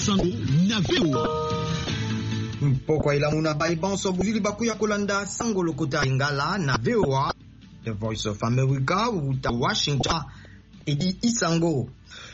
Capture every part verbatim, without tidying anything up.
Sango na V O A. Mpoko ila muna baibanso buzili bakuya kolanda Sango lokota ingala na V O A, The Voice of America, uta Washington, edi Isango.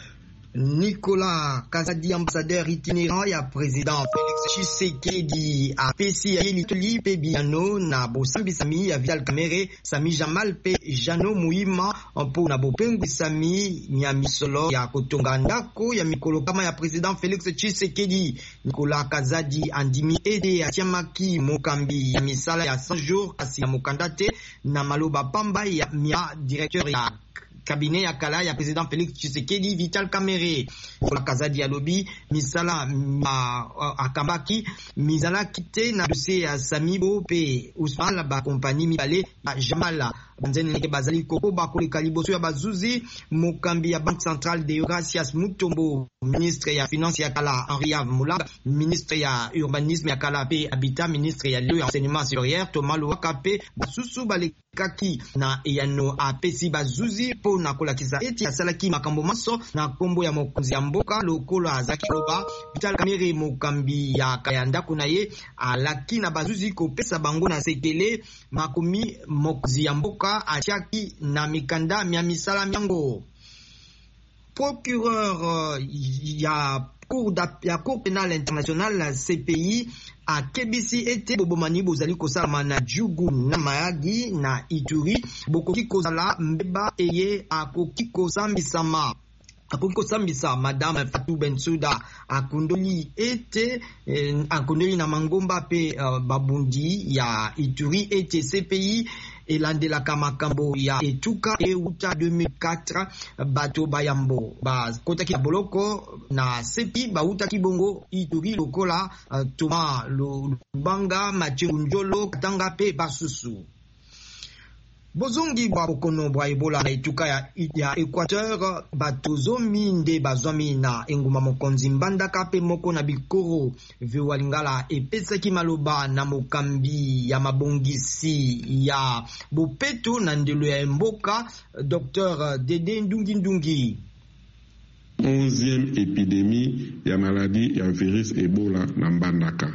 Nicolas Kazadi, ambassadeur itinérant ya président Félix Tshisekedi a pesi ya litoli pe biano na bosambi sami ya Vital Kamerhe Sami Jamal pe Jano Muhima mpo na bopengu sami ya misolo ya kotonga ndako ya mikolo kama ya président Félix Tshisekedi. Nicolas Kazadi andimi ede atiamaki mokambi ya misala ya cent jours kasi ya mokandate na maloba pamba ya mia directeur ya cabinet ya kala ya président Félix Tshisekedi Vital Kamerhe. Pour la Kazadi ya lobi misala ma uh, akambaki mizala kite na dossier ya Samibo pe Ousmane ba compagnie mibale ba Jamala banzene ke bazali koko ba koleka liboso ya bazuzi mokambi ya Banque Centrale de Gracias Mutombo, ministre ya finance ya kala Henri Mulamba, ministre ya urbanisme ya kala pe habitat, ministre ya lieu ya enseignement supérieur Thomas Louaka pe basusu balekaki na eyano apesi bazuzi po na kolakisa eti asalaki makambo maso na kombo ya mokonzi ya mboka lokolo azaki loba Vital Kamerhe mokambi ya kayanda kuna ye alaki na bazuzi kopesa bango na sekele makomi mokonzi ya mboka atiaki na mikanda mia misala miango. Procureur uh, ya cour ya cour pénale internationale C P I a kebisi ete bobomani bozali kosala na Djugu na Mayagi na Ituri bokoki kozala mbeba eye akoki kosambisama akoki kosambisa Madame Fatou Bensouda akundoli ete eh, akundoli na mangomba pe uh, babundi ya Ituri ete C P I elandelaka makambo ya etuka euta deux mille quatre bato bayambo ba kotaki boloko na C P I bautaki bongo Ituri lokola uh, Toma Lubanga Mathieu Njolo Katanga pe basusu. Bozongi bwa bokono bwa Ebola na etuka ya, ya Equateur batozomi nde bazwami na enguma mokonzi mbandaka pe moko na bikoro Viwa Lingala epesaki maloba na mokambi ya mabongisi ya bopeto na ndelo ya mboka Docteur Dede Ndungi Ndungi. onzième épidémie ya maladie ya virus Ebola na mbandaka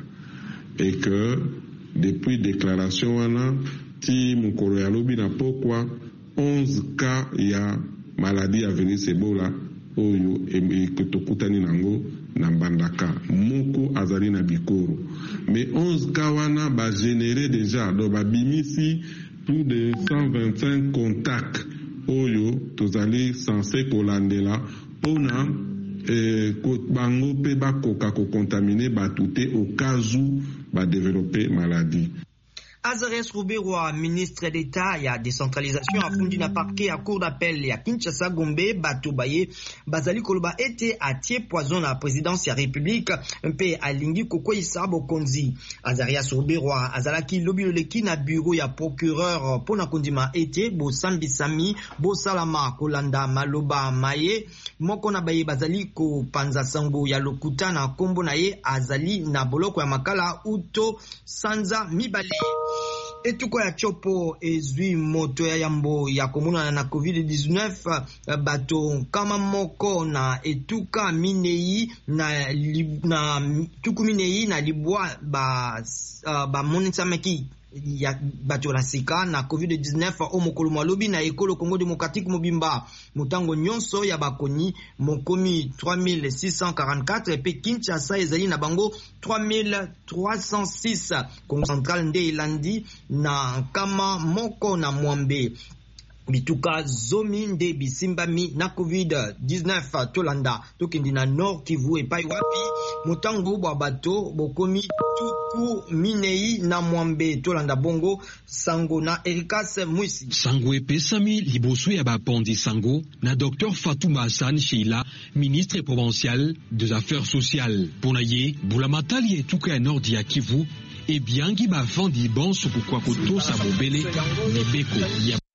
et que depuis déclaration wana ti mukolo ya lobi na pokwa onze cas ya maladie ya virus Ebola oyo ekotokutani nango na mbandaka moko azali na bikoro mais onze cas wana ba généré déjà do ba bimisi plus de cent vingt-cinq contacts oyo tozali censé kolandela pona eh, bango pe bakoka kokontamine batute au cas où ba développer maladie. Azarias Ruberwa, ministre d'État ya décentralisation afundi na parquet à cour d'appel ya Kinshasa Gombe Batobaye bazali koloba ete atie poison na présidence ya République mpe alingi kokoisa bokonzi. Azarias Ruberwa azalaki lobiloleki na bureau ya procureur pona kondima ete bo sambisami bo salama kolanda maloba maye moko na baye bazali ko panza sango ya lokuta na kombo na ye azali na boloko ya makala uto sanza mibale. Etuko ya chopo ezui moto ya yambo ya komuna na covid dix-neuf bato kama moko na etuka minei na, li, na tuku minei na libwa ba, uh, ba monisameki ya bato la sika na covid dix-neuf o mokolo malobi na ekolo Congo démocratique mobimba mutango nyonso ya bakoni mokomi trois mille six cent quarante-quatre pe Kinshasa ezali na bango trois mille trois cent six. Congo central nde elandi na kama moko na mwambe bituka zomi nde bisimbami na covid dix-neuf tolanda tokindi na Nord Kivu epai wapi motango bwa bato bokomi tuku minei na mwambe tolanda bongo sango na Erikas Mwisi. Sango epesami liboso ya bapondi sango na Docteur Fatouma Hassan Sheila, ministre provincial des affaires sociales. Pona ye bulamatali etuka ya Nord ya Kivu ebiangi bafandi bonso pourquoi koto sa bobele nebeko ya